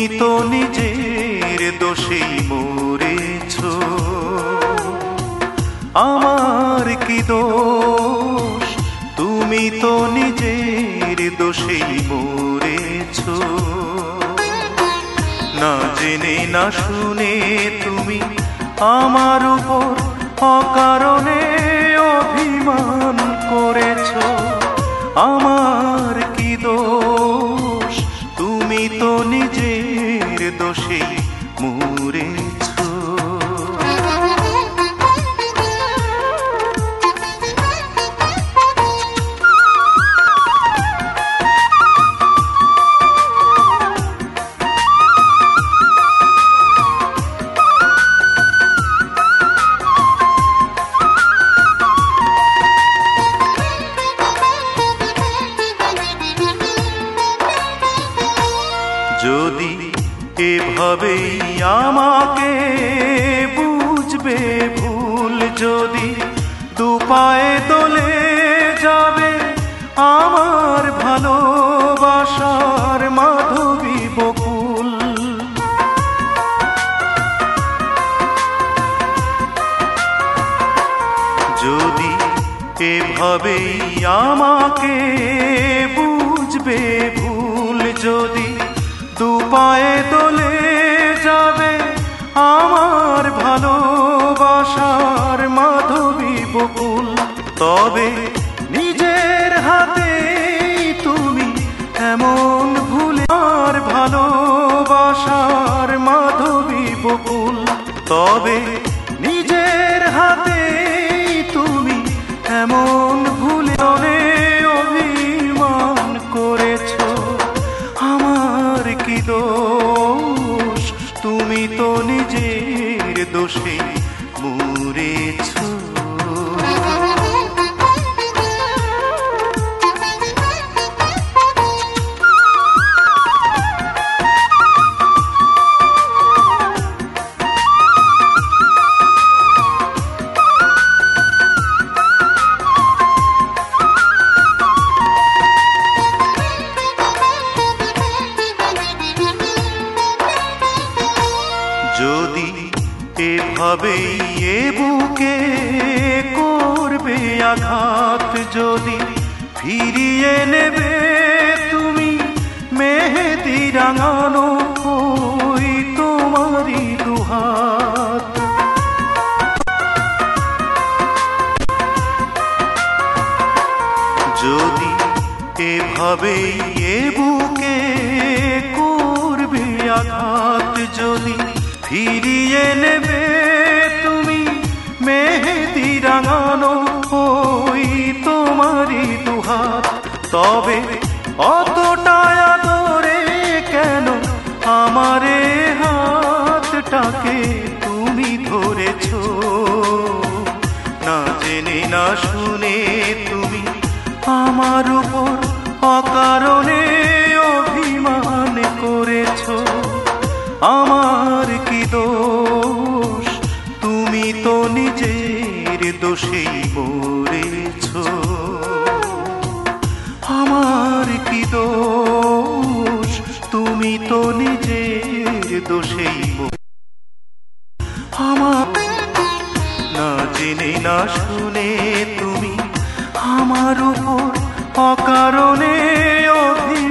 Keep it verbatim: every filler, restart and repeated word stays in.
তো নিজের দোষেই মরেছ, আমার কি দোষ? তুমি তো নিজের দোষেই মরেছ। না জেনে না শুনে তুমি আমার উপর অকারণে অভিমান করেছ, আমার কি দোষ? তুমি তো নিজের দোষেই মরেছ। যদি এভাবেই আমাকে বুঝবে ভুল, যদি দুপায়ে দোলে যাবে আমার ভালোবাসার মাধবী বকুল, যদি এভাবেই আমাকে বুঝবে ভুল, যদি দুপায়ে দোলে যাবে আমার ভালোবাসার মাধবী বকুল, তবে নিজের হাতে তুমি এমন ভুলে আমার ভালোবাসার মাধবী বকুল, তবে নিজের হাতে তুমি এমন ভুলে অভিমান করেছ, আমার কি দোষ? তুমি তো নিজের দোষে মরেছ। যদি এভাবেই এ বুকে করবে আঘাত, যদি ফিরিয়ে নেবে তুমি মেহেদি রাঙানো ওই তোমারই দুহাত, যদি এভাবেই এ বুকে করবে আঘাত, যদি ফিরিয়ে নেবে তুমি মেহেদি রাঙানো ওই তোমারই দুহাত, তবে অতটা আদরে কেন আমারে হাতটাকে তুমি ধরেছ? না জেনে না শুনে তুমি আমার উপর অকারণে অভিমান করেছ, আমার কি দোষ? তুমি তো নিজের দোষেই মরেছ, আমার কি দোষ? তুমি তো নিজের দোষেই আমার না জেনে না শুনে তুমি আমার উপর অকারণে অভিমান